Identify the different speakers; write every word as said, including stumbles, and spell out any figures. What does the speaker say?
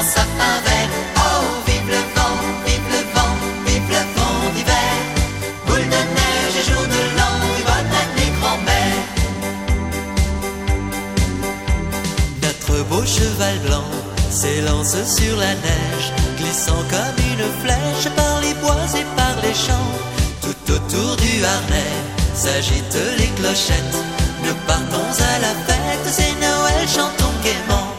Speaker 1: son sapin vert. Oh, vive le vent, vive le vent, vive le vent d'hiver. Boule de neige et jour de l'an, et bonne année grand-mère. Notre beau cheval blanc s'élance sur la neige, glissant comme une flèche par les bois et par les champs. Tout autour du harnais s'agitent les clochettes. Nous partons à la fête, c'est Noël, chantons gaiement.